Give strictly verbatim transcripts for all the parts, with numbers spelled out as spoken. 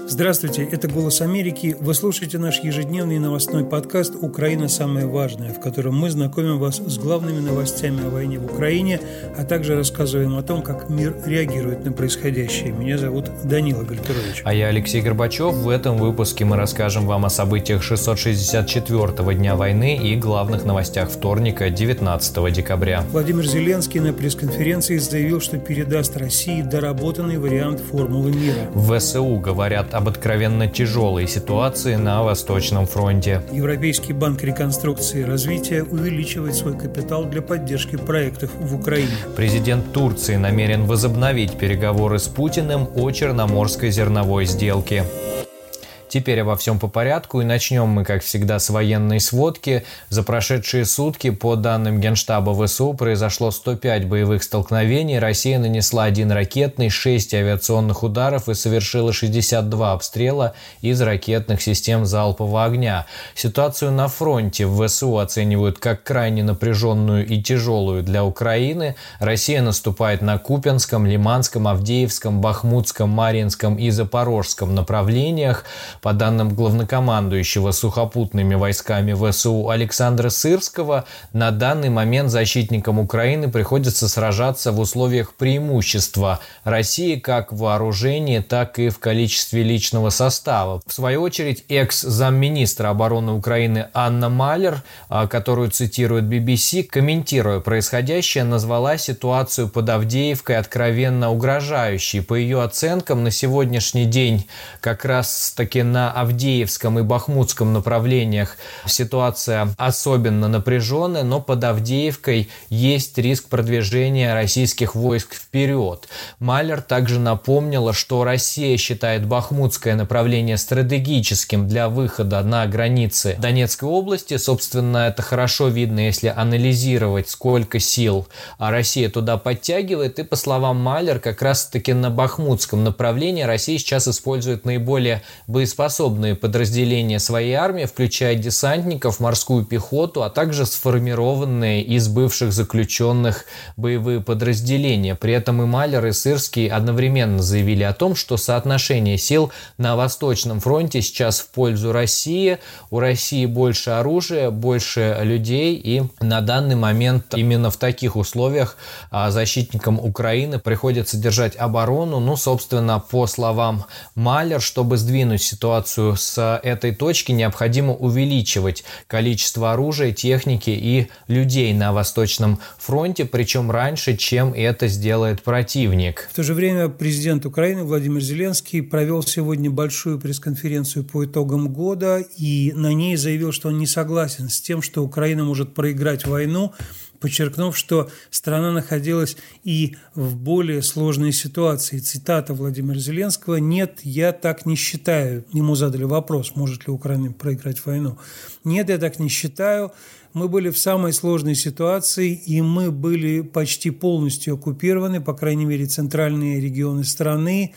Здравствуйте, это «Голос Америки». Вы слушаете наш ежедневный новостной подкаст «Украина. Самое важное», в котором мы знакомим вас с главными новостями о войне в Украине, а также рассказываем о том, как мир реагирует на происходящее. Меня зовут Данила Гальперович. А я Алексей Горбачев. В этом выпуске мы расскажем вам о событиях шестьсот шестьдесят четвёртого дня войны и главных новостях вторника, девятнадцатого декабря. Владимир Зеленский на пресс-конференции заявил, что передаст России доработанный вариант формулы мира. В ВСУ говорят об откровенно тяжелой ситуации на Восточном фронте. Европейский банк реконструкции и развития увеличивает свой капитал для поддержки проектов в Украине. Президент Турции намерен возобновить переговоры с Путиным о Черноморской зерновой сделке. Теперь обо всем по порядку, и начнем мы, как всегда, с военной сводки. За прошедшие сутки, по данным Генштаба ВСУ, произошло сто пять боевых столкновений. Россия нанесла один ракетный, шесть авиационных ударов и совершила шестьдесят два обстрела из ракетных систем залпового огня. Ситуацию на фронте в ВСУ оценивают как крайне напряженную и тяжелую для Украины. Россия наступает на Купянском, Лиманском, Авдеевском, Бахмутском, Марьинском и Запорожском направлениях. По данным главнокомандующего сухопутными войсками ВСУ Александра Сырского, на данный момент защитникам Украины приходится сражаться в условиях преимущества России как в вооружении, так и в количестве личного состава. В свою очередь, экс-замминистра обороны Украины Анна Малер, которую цитирует би би си, комментируя происходящее, назвала ситуацию под Авдеевкой откровенно угрожающей. По ее оценкам, на сегодняшний день как раз-таки на Авдеевском и Бахмутском направлениях ситуация особенно напряженная, но под Авдеевкой есть риск продвижения российских войск вперед. Малер также напомнила, что Россия считает Бахмутское направление стратегическим для выхода на границы Донецкой области. Собственно, это хорошо видно, если анализировать, сколько сил Россия туда подтягивает. И по словам Малер, как раз-таки на Бахмутском направлении Россия сейчас использует наиболее боеспособные способные подразделения своей армии, включая десантников, морскую пехоту, а также сформированные из бывших заключенных боевые подразделения. При этом и Малер, и Сырский одновременно заявили о том, что соотношение сил на Восточном фронте сейчас в пользу России. У России больше оружия, больше людей, и на данный момент именно в таких условиях защитникам Украины приходится держать оборону. Ну, собственно, по словам Малер, чтобы сдвинуть ситуацию с этой точки, необходимо увеличивать количество оружия, техники и людей на Восточном фронте, причем раньше, чем это сделает противник. В то же время президент Украины Владимир Зеленский провел сегодня большую пресс-конференцию по итогам года и на ней заявил, что он не согласен с тем, что Украина может проиграть войну, подчеркнув, что страна находилась и в более сложной ситуации. Цитата Владимира Зеленского: «Нет, я так не считаю». Ему задали вопрос, может ли Украина проиграть войну. «Нет, я так не считаю. Мы были в самой сложной ситуации, и мы были почти полностью оккупированы, по крайней мере, центральные регионы страны».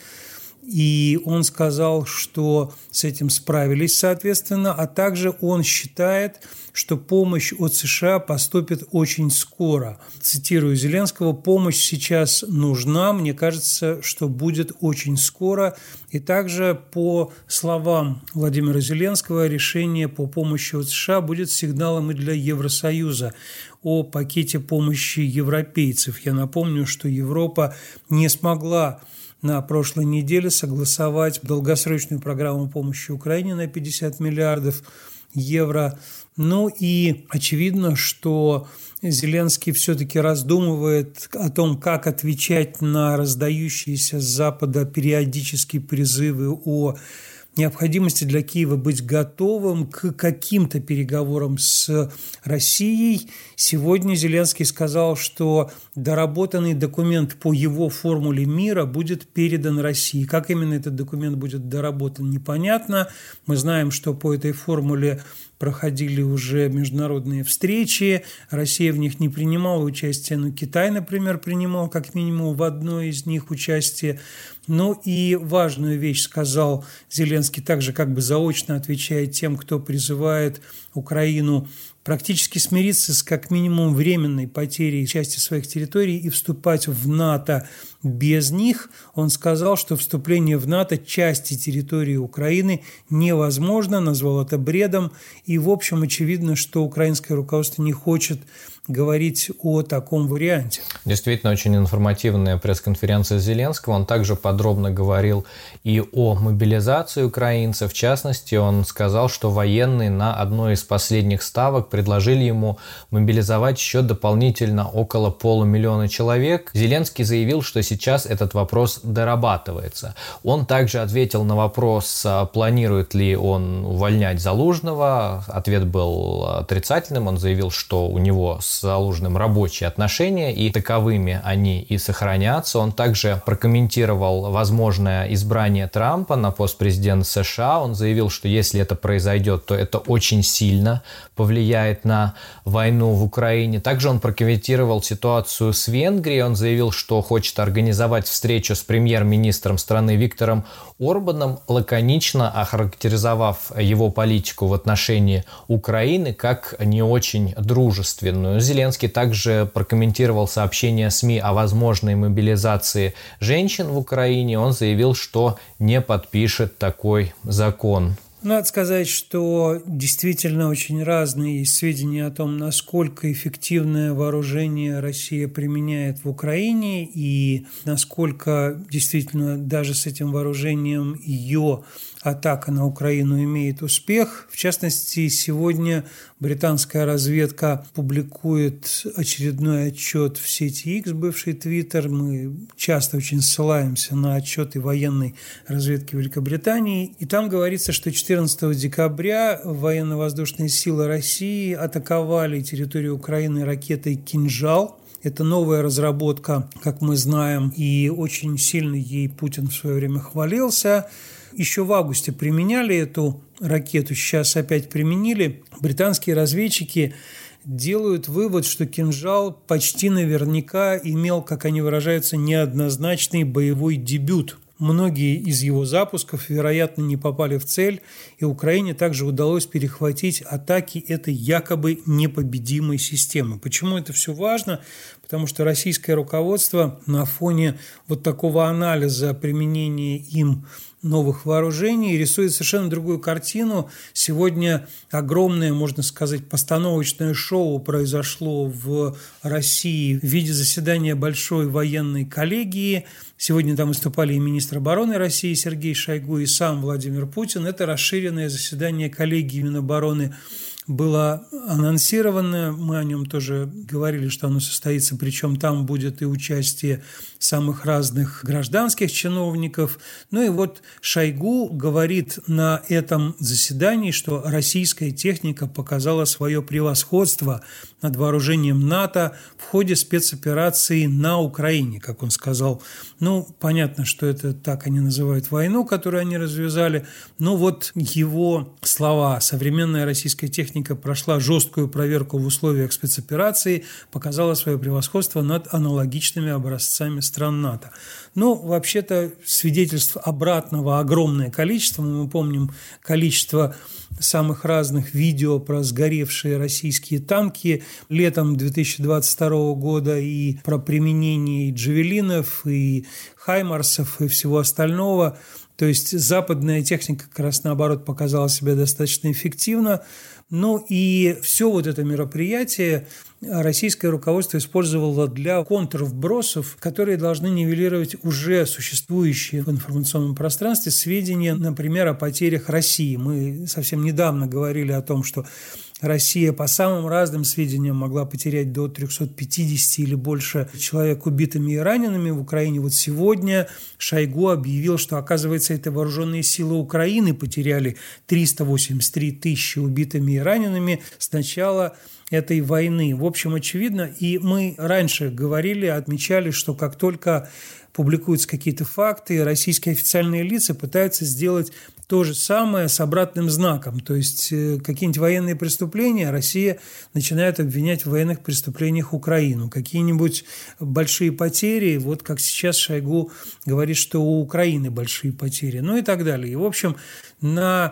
И он сказал, что с этим справились, соответственно, а также он считает, что помощь от США поступит очень скоро. Цитирую Зеленского: «Помощь сейчас нужна, мне кажется, что будет очень скоро». И также, по словам Владимира Зеленского, решение по помощи от США будет сигналом и для Евросоюза о пакете помощи европейцев. Я напомню, что Европа не смогла на прошлой неделе согласовать долгосрочную программу помощи Украине на пятьдесят миллиардов евро. Ну и очевидно, что Зеленский все-таки раздумывает о том, как отвечать на раздающиеся с Запада периодические призывы о необходимости для Киева быть готовым к каким-то переговорам с Россией. Сегодня Зеленский сказал, что доработанный документ по его формуле мира будет передан России. Как именно этот документ будет доработан, непонятно. Мы знаем, что по этой формуле проходили уже международные встречи, Россия в них не принимала участие, но Китай, например, принимал как минимум в одной из них участие. Ну и важную вещь сказал Зеленский, также как бы заочно отвечая тем, кто призывает Украину практически смириться с как минимум временной потерей части своих территорий и вступать в НАТО без них. Он сказал, что вступление в НАТО части территории Украины невозможно, назвал это бредом. И, в общем, очевидно, что украинское руководство не хочет говорить о таком варианте. Действительно, очень информативная пресс-конференция Зеленского. Он также подробно говорил и о мобилизации украинцев. В частности, он сказал, что военные на одной из последних ставок предложили ему мобилизовать еще дополнительно около полумиллиона человек. Зеленский заявил, что сейчас этот вопрос дорабатывается. Он также ответил на вопрос, планирует ли он увольнять Залужного. Ответ был отрицательным. Он заявил, что у него с Залужным рабочие отношения, и таковыми они и сохранятся. Он также прокомментировал возможное избрание Трампа на пост президента США. Он заявил, что если это произойдет, то это очень сильно повлияет на войну в Украине. Также он прокомментировал ситуацию с Венгрией. Он заявил, что хочет организовать встречу с премьер-министром страны Виктором Орбаном, лаконично охарактеризовав его политику в отношении Украины как не очень дружественную. Зеленский также прокомментировал сообщение СМИ о возможной мобилизации женщин в Украине. Он заявил, что не подпишет такой закон. Надо сказать, что действительно очень разные есть сведения о том, насколько эффективное вооружение Россия применяет в Украине и насколько действительно даже с этим вооружением ее атака на Украину имеет успех. В частности, сегодня британская разведка публикует очередной отчет в сети X, бывший Твиттер. Мы часто очень ссылаемся на отчеты военной разведки Великобритании. И там говорится, что четырнадцатого декабря военно-воздушные силы России атаковали территорию Украины ракетой «Кинжал». Это новая разработка, как мы знаем, и очень сильно ей Путин в свое время хвалился. Еще в августе применяли эту ракету, сейчас опять применили. Британские разведчики делают вывод, что «Кинжал» почти наверняка имел, как они выражаются, неоднозначный боевой дебют. Многие из его запусков, вероятно, не попали в цель, и Украине также удалось перехватить атаки этой якобы непобедимой системы. Почему это все важно? Потому что российское руководство на фоне вот такого анализа применения им новых вооружений рисует совершенно другую картину. Сегодня огромное, можно сказать, постановочное шоу произошло в России в виде заседания большой военной коллегии. Сегодня там выступали и министр обороны России Сергей Шойгу, и сам Владимир Путин. Это расширенное заседание коллегии Минобороны было анонсировано, мы о нем тоже говорили, что оно состоится, причем там будет и участие самых разных гражданских чиновников. Ну и вот Шойгу говорит на этом заседании, что российская техника показала свое превосходство над вооружением НАТО в ходе спецоперации на Украине, как он сказал. Ну, понятно, что это так они называют войну, которую они развязали, но вот его слова: современная российская техника прошла жесткую проверку в условиях спецоперации, показала свое превосходство над аналогичными образцами стран НАТО. Ну, вообще-то, свидетельств обратного огромное количество. Мы помним количество самых разных видео про сгоревшие российские танки летом две тысячи двадцать второго года и про применение и джавелинов, и хаймарсов, и всего остального. То есть западная техника как раз наоборот показала себя достаточно эффективно. Ну и все вот это мероприятие российское руководство использовало для контрвбросов, которые должны нивелировать уже существующие в информационном пространстве сведения, например, о потерях России. Мы совсем недавно говорили о том, что Россия по самым разным сведениям могла потерять до триста пятьдесят или больше человек убитыми и ранеными в Украине. Вот сегодня Шойгу объявил, что, оказывается, это вооруженные силы Украины потеряли триста восемьдесят три тысячи убитыми и ранеными с начала этой войны. В общем, очевидно, и мы раньше говорили, отмечали, что как только публикуются какие-то факты, российские официальные лица пытаются сделать то же самое с обратным знаком. То есть какие-нибудь военные преступления Россия начинает обвинять в военных преступлениях Украину. Какие-нибудь большие потери, вот как сейчас Шойгу говорит, что у Украины большие потери, ну и так далее. И, в общем, на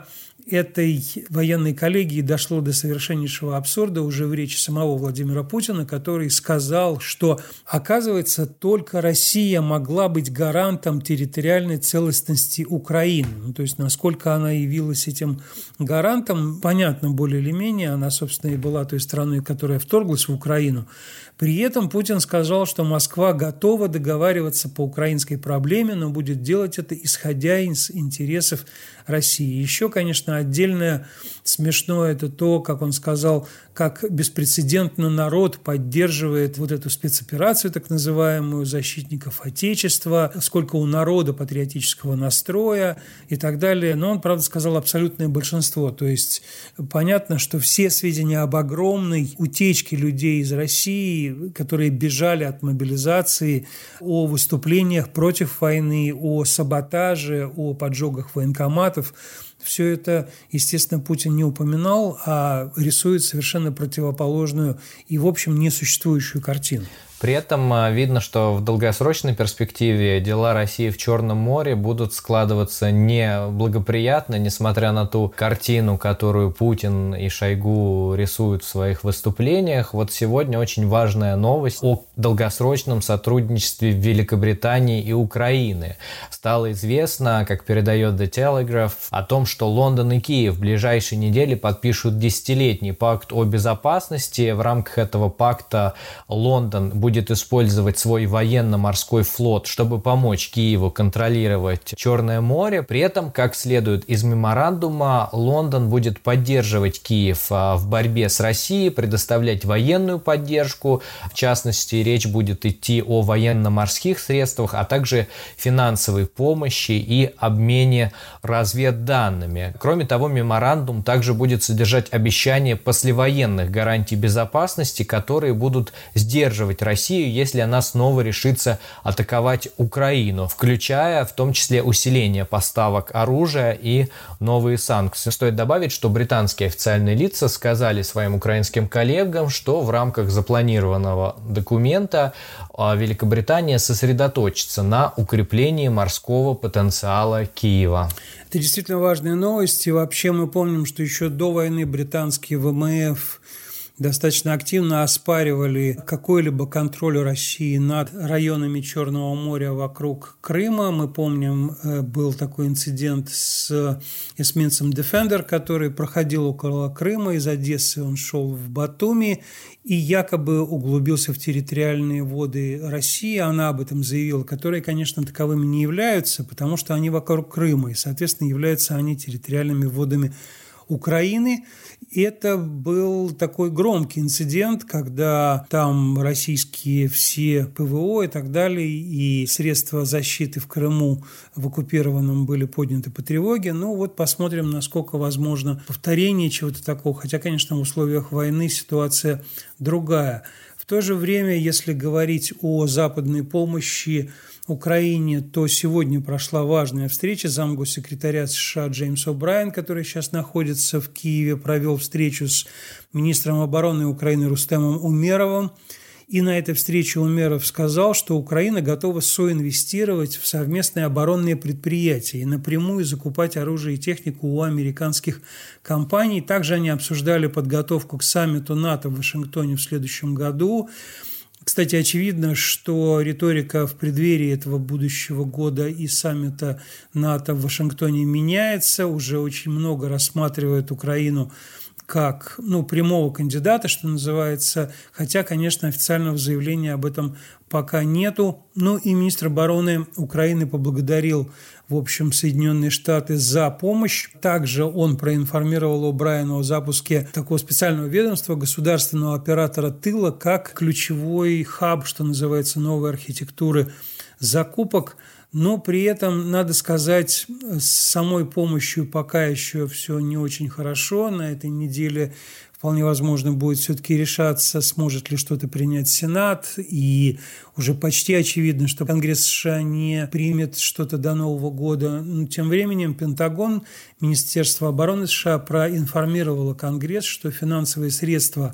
этой военной коллегии дошло до совершеннейшего абсурда уже в речи самого Владимира Путина, который сказал, что, оказывается, только Россия могла быть гарантом территориальной целостности Украины. Ну, то есть, насколько она явилась этим гарантом, понятно более или менее. Она, собственно, и была той страной, которая вторглась в Украину. При этом Путин сказал, что Москва готова договариваться по украинской проблеме, но будет делать это, исходя из интересов России. Еще, конечно, отдельное смешное – это то, как он сказал, как беспрецедентно народ поддерживает вот эту спецоперацию, так называемую, защитников Отечества, сколько у народа патриотического настроя и так далее. Но он, правда, сказал абсолютное большинство. То есть понятно, что все сведения об огромной утечке людей из России, которые бежали от мобилизации, о выступлениях против войны, о саботаже, о поджогах военкоматов, все это, естественно, Путин не упоминал, а рисует совершенно противоположную и, в общем, несуществующую картину. При этом видно, что в долгосрочной перспективе дела России в Черном море будут складываться неблагоприятно, несмотря на ту картину, которую Путин и Шойгу рисуют в своих выступлениях. Вот сегодня очень важная новость о долгосрочном сотрудничестве Великобритании и Украины. Стало известно, как передает The Telegraph, о том, что Лондон и Киев в ближайшие недели подпишут десятилетний пакт о безопасности. В рамках этого пакта Лондон будет будет использовать свой военно-морской флот, чтобы помочь Киеву контролировать Черное море. При этом, как следует из меморандума, Лондон будет поддерживать Киев в борьбе с Россией, предоставлять военную поддержку. В частности, речь будет идти о военно-морских средствах, а также финансовой помощи и обмене разведданными. Кроме того, меморандум также будет содержать обещания послевоенных гарантий безопасности, которые будут сдерживать Россию, если она снова решится атаковать Украину, включая в том числе усиление поставок оружия и новые санкции. Стоит добавить, что британские официальные лица сказали своим украинским коллегам, что в рамках запланированного документа Великобритания сосредоточится на укреплении морского потенциала Киева. Это действительно важные новости. Вообще мы помним, что еще до войны британские ВМФ достаточно активно оспаривали какой-либо контроль России над районами Черного моря вокруг Крыма. Мы помним, был такой инцидент с эсминцем Defender, который проходил около Крыма. Из Одессы он шел в Батуми и якобы углубился в территориальные воды России. Она об этом заявила, которые, конечно, таковыми не являются, потому что они вокруг Крыма, и, соответственно, являются они территориальными водами Украины. Это был такой громкий инцидент, когда там российские все ПВО и так далее, и средства защиты в Крыму в оккупированном были подняты по тревоге. Ну вот посмотрим, насколько возможно повторение чего-то такого. Хотя, конечно, в условиях войны ситуация другая. В то же время, если говорить о западной помощи Украине, то сегодня прошла важная встреча. Замгоссекретаря США Джеймс О'Брайен, который сейчас находится в Киеве, провел встречу с министром обороны Украины Рустемом Умеровым. И на этой встрече Умеров сказал, что Украина готова соинвестировать в совместные оборонные предприятия и напрямую закупать оружие и технику у американских компаний. Также они обсуждали подготовку к саммиту НАТО в Вашингтоне в следующем году. Кстати, очевидно, что риторика в преддверии этого будущего года и саммита НАТО в Вашингтоне меняется. Уже очень много рассматривают Украину как ну, прямого кандидата, что называется, хотя, конечно, официального заявления об этом пока нету. Ну и министр обороны Украины поблагодарил, в общем, Соединенные Штаты за помощь. Также он проинформировал О'Брайена о запуске такого специального ведомства, государственного оператора тыла, как ключевой хаб, что называется, новой архитектуры закупок. Но при этом, надо сказать, с самой помощью пока еще все не очень хорошо. На этой неделе вполне возможно будет все-таки решаться, сможет ли что-то принять Сенат. И уже почти очевидно, что Конгресс США не примет что-то до Нового года. Но тем временем Пентагон, Министерство обороны США проинформировало Конгресс, что финансовые средства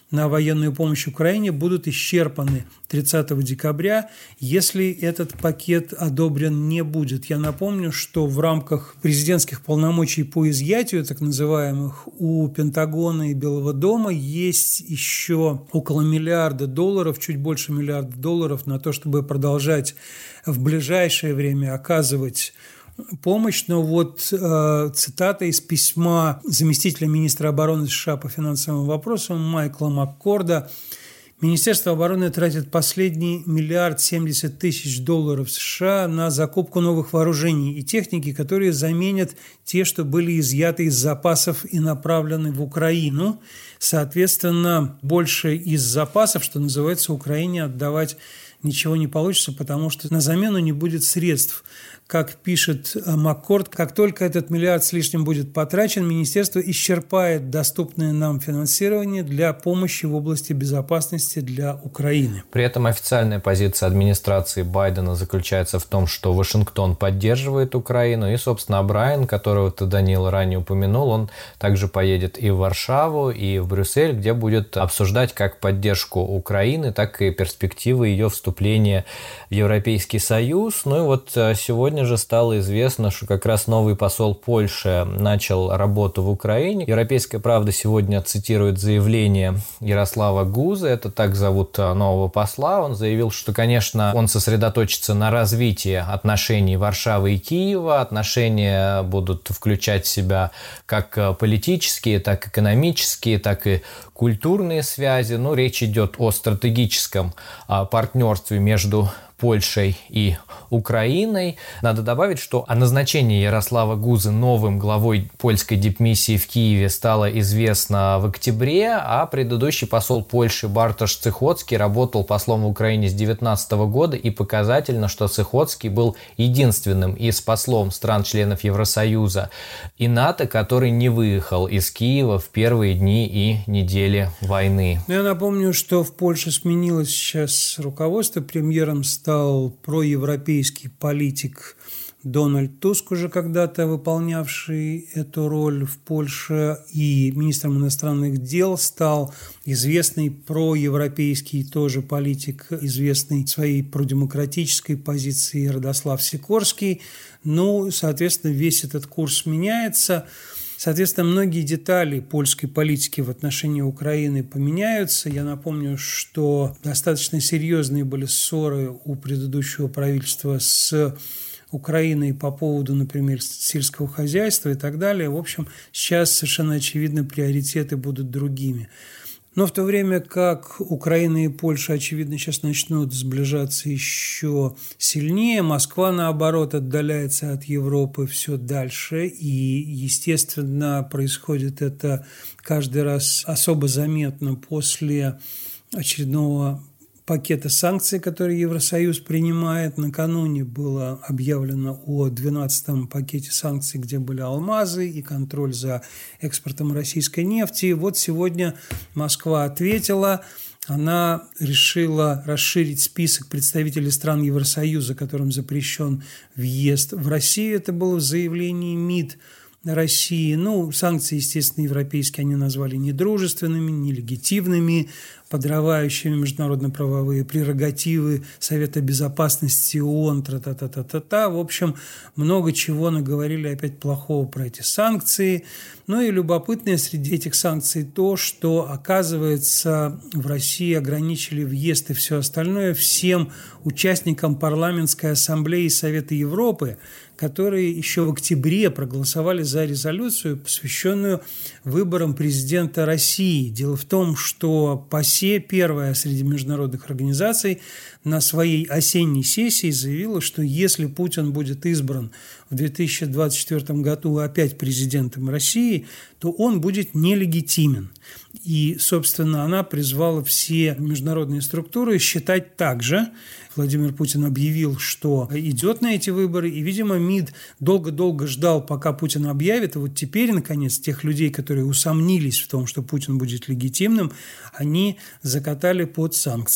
на военную помощь Украине будут исчерпаны тридцатого декабря, если этот пакет одобрен не будет. Я напомню, что в рамках президентских полномочий по изъятию, так называемых, у Пентагона и Белого дома есть еще около миллиарда долларов, чуть больше миллиарда долларов на то, чтобы продолжать в ближайшее время оказывать помощь. Но вот э, цитата из письма заместителя министра обороны США по финансовым вопросам Майкла Маккорда. Министерство обороны тратит последний миллиард семьдесят тысяч долларов США на закупку новых вооружений и техники, которые заменят те, что были изъяты из запасов и направлены в Украину. Соответственно, больше из запасов, что называется, Украине отдавать ничего не получится, потому что на замену не будет средств. Как пишет Маккорд, как только этот миллиард с лишним будет потрачен, министерство исчерпает доступное нам финансирование для помощи в области безопасности для Украины. При этом официальная позиция администрации Байдена заключается в том, что Вашингтон поддерживает Украину. И, собственно, Брайан, которого ты, Данил, ранее упомянул, он также поедет и в Варшаву, и в Брюссель, где будет обсуждать как поддержку Украины, так и перспективы ее вступления в Европейский Союз. Ну и вот сегодня же стало известно, что как раз новый посол Польши начал работу в Украине. Европейская правда сегодня цитирует заявление Ярослава Гузы, это так зовут нового посла. Он заявил, что, конечно, он сосредоточится на развитии отношений Варшавы и Киева. Отношения будут включать в себя как политические, так и экономические, так и культурные связи. Ну, речь идет о стратегическом партнерстве между Польшей и Украиной. Надо добавить, что о назначении Ярослава Гузы новым главой польской дипмиссии в Киеве стало известно в октябре, а предыдущий посол Польши Бартош Цихоцкий работал послом в Украине с две тысячи девятнадцатого года, и показательно, что Цихоцкий был единственным из послов стран-членов Евросоюза и НАТО, который не выехал из Киева в первые дни и недели войны. Я напомню, что в Польше сменилось сейчас руководство, премьером стал стал проевропейский политик Дональд Туск, уже когда-то выполнявший эту роль в Польше, и министром иностранных дел стал известный проевропейский тоже политик, известный своей продемократической позиции Радослав Сикорский. Ну, соответственно, весь этот курс меняется. Соответственно, многие детали польской политики в отношении Украины поменяются. Я напомню, что достаточно серьезные были ссоры у предыдущего правительства с Украиной по поводу, например, сельского хозяйства и так далее. В общем, сейчас совершенно очевидно приоритеты будут другими. Но в то время как Украина и Польша, очевидно, сейчас начнут сближаться еще сильнее, Москва, наоборот, отдаляется от Европы все дальше. И, естественно, происходит это каждый раз особо заметно после очередного пакета санкций, который Евросоюз принимает. Накануне было объявлено о двенадцатом пакете санкций, где были алмазы и контроль за экспортом российской нефти. И вот сегодня Москва ответила. Она решила расширить список представителей стран Евросоюза, которым запрещен въезд в Россию. Это было в заявлении МИД России. Ну, санкции, естественно, европейские они назвали недружественными, нелегитимными, подрывающими международно-правовые прерогативы Совета Безопасности ООН, тра-та-та-та-та-та. В общем, много чего наговорили опять плохого про эти санкции. Ну и любопытное среди этих санкций то, что, оказывается, в России ограничили въезд и все остальное всем участникам парламентской ассамблеи Совета Европы, которые еще в октябре проголосовали за резолюцию, посвященную выборам президента России. Дело в том, что ПАСЕ, первая среди международных организаций, на своей осенней сессии заявила, что если Путин будет избран в две тысячи двадцать четвёртом году опять президентом России, то он будет нелегитимен. И, собственно, она призвала все международные структуры считать так же. Владимир Путин объявил, что идет на эти выборы, и, видимо, МИД долго-долго ждал, пока Путин объявит, и вот теперь, наконец, тех людей, которые усомнились в том, что Путин будет легитимным, они закатали под санкции.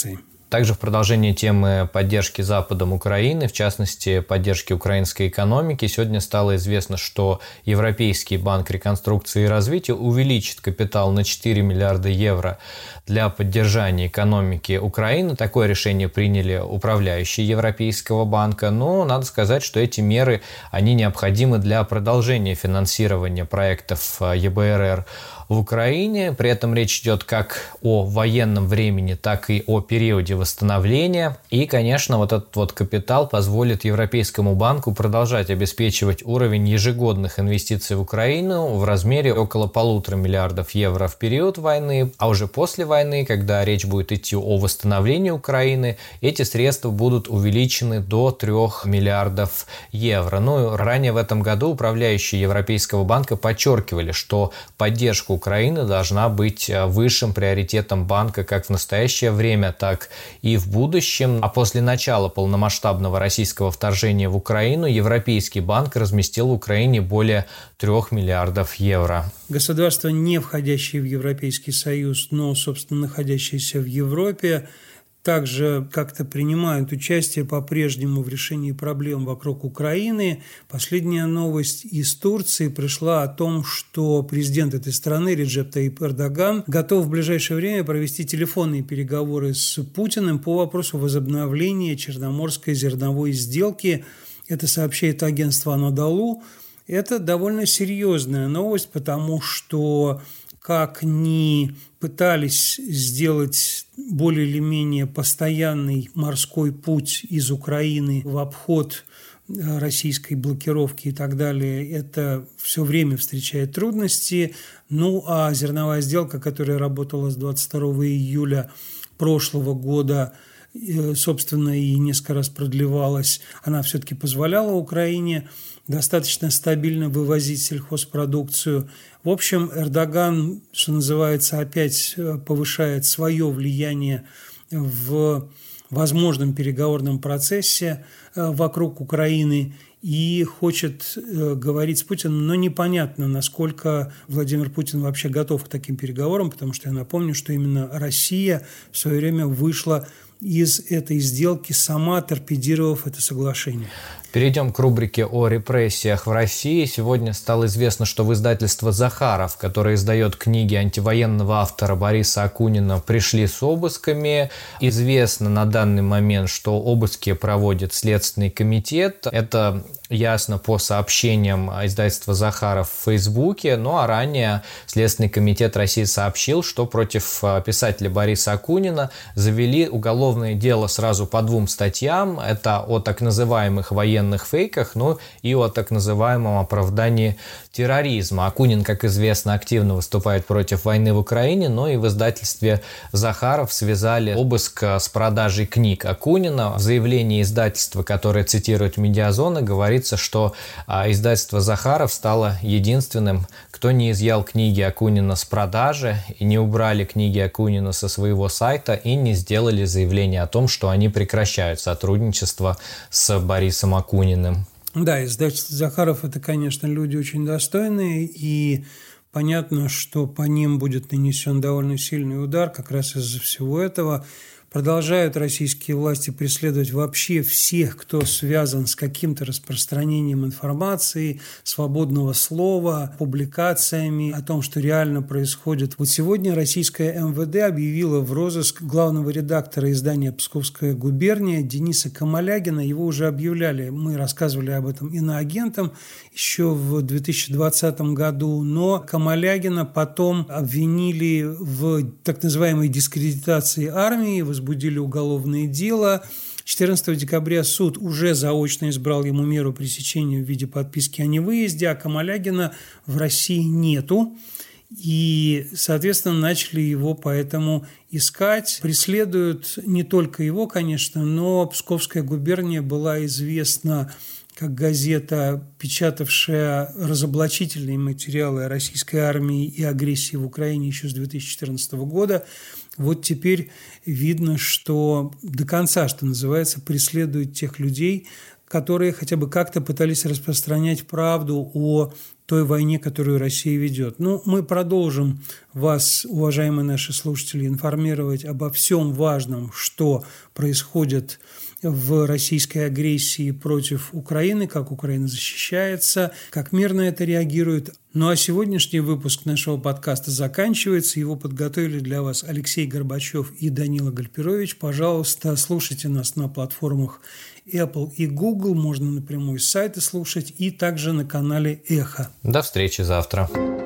Также в продолжение темы поддержки Западом Украины, в частности, поддержки украинской экономики, сегодня стало известно, что Европейский банк реконструкции и развития увеличит капитал на четыре миллиарда евро для поддержания экономики Украины. Такое решение приняли управляющие Европейского банка, но надо сказать, что эти меры, они необходимы для продолжения финансирования проектов е бэ эр эр в Украине. При этом речь идет как о военном времени, так и о периоде восстановления. И, конечно, вот этот вот капитал позволит Европейскому банку продолжать обеспечивать уровень ежегодных инвестиций в Украину в размере около полутора миллиардов евро в период войны, а уже после войны, когда речь будет идти о восстановлении Украины, эти средства будут увеличены до трёх миллиардов евро. Ну, ранее в этом году управляющие Европейского банка подчеркивали, что поддержка Украины должна быть высшим приоритетом банка как в настоящее время, так и в будущем. А после начала полномасштабного российского вторжения в Украину Европейский банк разместил в Украине более трех миллиардов евро. Государства, не входящие в Европейский Союз, но, собственно, находящиеся в Европе, также как-то принимают участие по-прежнему в решении проблем вокруг Украины. Последняя новость из Турции пришла о том, что президент этой страны Реджеп Тайип Эрдоган готов в ближайшее время провести телефонные переговоры с Путиным по вопросу возобновления Черноморской зерновой сделки. Это сообщает агентство Анадолу. Это довольно серьезная новость, потому что как ни пытались сделать более или менее постоянный морской путь из Украины в обход российской блокировки и так далее, это все время встречает трудности. Ну, а зерновая сделка, которая работала с двадцать второго июля прошлого года, собственно, и несколько раз продлевалась, она все-таки позволяла Украине достаточно стабильно вывозить сельхозпродукцию. В общем, Эрдоган, что называется, опять повышает свое влияние в возможном переговорном процессе вокруг Украины и хочет говорить с Путиным, но непонятно, насколько Владимир Путин вообще готов к таким переговорам, потому что я напомню, что именно Россия в свое время вышла из этой сделки, сама торпедировав это соглашение. Перейдем к рубрике о репрессиях в России. Сегодня стало известно, что в издательство «Захаров», которое издает книги антивоенного автора Бориса Акунина, пришли с обысками. Известно на данный момент, что обыски проводит Следственный комитет. Это ясно по сообщениям издательства «Захаров» в Фейсбуке. Ну а ранее Следственный комитет России сообщил, что против писателя Бориса Акунина завели уголовное дело сразу по двум статьям. Это о так называемых военных фейках, ну и о так называемом оправдании терроризма. Акунин, как известно, активно выступает против войны в Украине, но и в издательстве «Захаров» связали обыск с продажей книг Акунина. В заявлении издательства, которое цитирует «Медиазона», говорится, что издательство «Захаров» стало единственным, кто не изъял книги Акунина с продажи и не убрали книги Акунина со своего сайта и не сделали заявление о том, что они прекращают сотрудничество с Борисом Акуниным. Да, издательство «Захаров» – это, конечно, люди очень достойные, и понятно, что по ним будет нанесен довольно сильный удар как раз из-за всего этого. Продолжают российские власти преследовать вообще всех, кто связан с каким-то распространением информации, свободного слова, публикациями о том, что реально происходит. Вот сегодня российское эм вэ дэ объявило в розыск главного редактора издания «Псковская губерния» Дениса Камалягина. Его уже объявляли, мы рассказывали об этом иноагентам еще в две тысячи двадцатом году, но Камалягина потом обвинили в так называемой дискредитации армии, возбудили уголовное дело. четырнадцатого декабря суд уже заочно избрал ему меру пресечения в виде подписки о невыезде, а Камалягина в России нету. И, соответственно, начали его поэтому искать. Преследуют не только его, конечно, но Псковская губерния была известна как газета, печатавшая разоблачительные материалы о российской армии и агрессии в Украине еще с две тысячи четырнадцатого года. Вот теперь видно, что до конца, что называется, преследуют тех людей, которые хотя бы как-то пытались распространять правду о той войне, которую Россия ведет. Ну, мы продолжим вас, уважаемые наши слушатели, информировать обо всем важном, что происходит в российской агрессии против Украины, как Украина защищается, как мир на это реагирует. Ну а сегодняшний выпуск нашего подкаста заканчивается. Его подготовили для вас Алексей Горбачев и Данила Гальперович. Пожалуйста, слушайте нас на платформах Apple и Google. Можно напрямую с сайта слушать и также на канале Эхо. До встречи завтра.